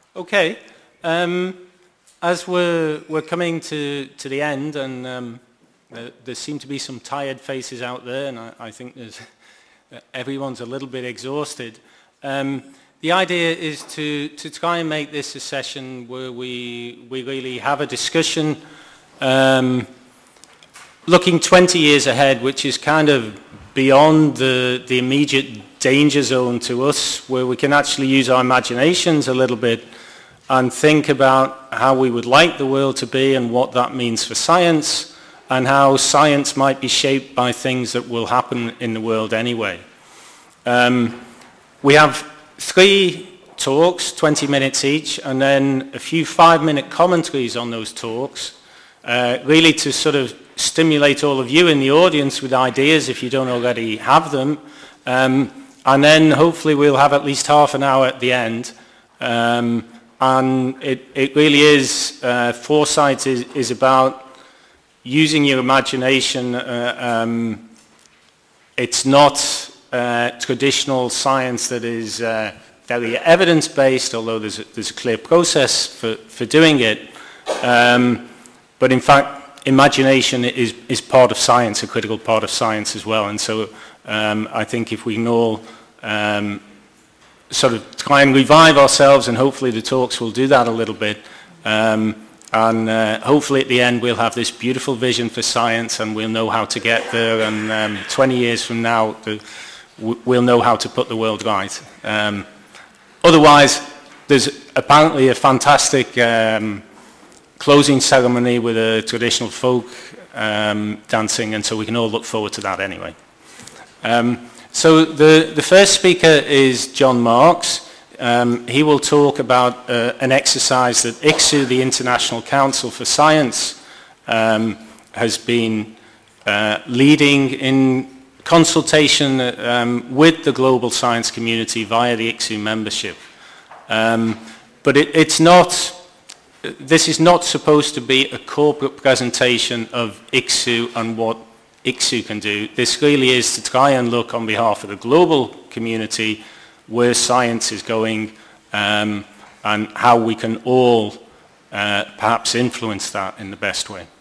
Okay. As we're coming to the end, and there seem to be some tired faces out there, and I think everyone's a little bit exhausted. The idea is to try and make this a session where we really have a discussion looking 20 years ahead, which is kind of beyond the immediate danger zone to us, where we can actually use our imaginations a little bit and think about how we would like the world to be and what that means for science, and how science might be shaped by things that will happen in the world anyway. We have 3 talks, 20 minutes each, and then a few 5-minute commentaries on those talks, really to sort of stimulate all of you in the audience with ideas if you don't already have them. And then hopefully we'll have at least half an hour at the end. And it really is, foresight is about using your imagination. It's not traditional science that is very evidence-based, although there's a clear process for doing it. But in fact, imagination is part of science, a critical part of science as well. And so I think if we can all sort of try and revive ourselves, and hopefully the talks will do that a little bit, and hopefully at the end we'll have this beautiful vision for science, and we'll know how to get there, and 20 years from now we'll know how to put the world right. Otherwise, there's apparently a fantastic closing ceremony with a traditional folk dancing, and so we can all look forward to that anyway. So the first speaker is John Marks. He will talk about an exercise that ICSU, the International Council for Science, has been leading in consultation with the global science community via the ICSU membership. But this is not supposed to be a corporate presentation of ICSU and what ICSU can do. This really is to try and look on behalf of the global community where science is going, and how we can all perhaps influence that in the best way.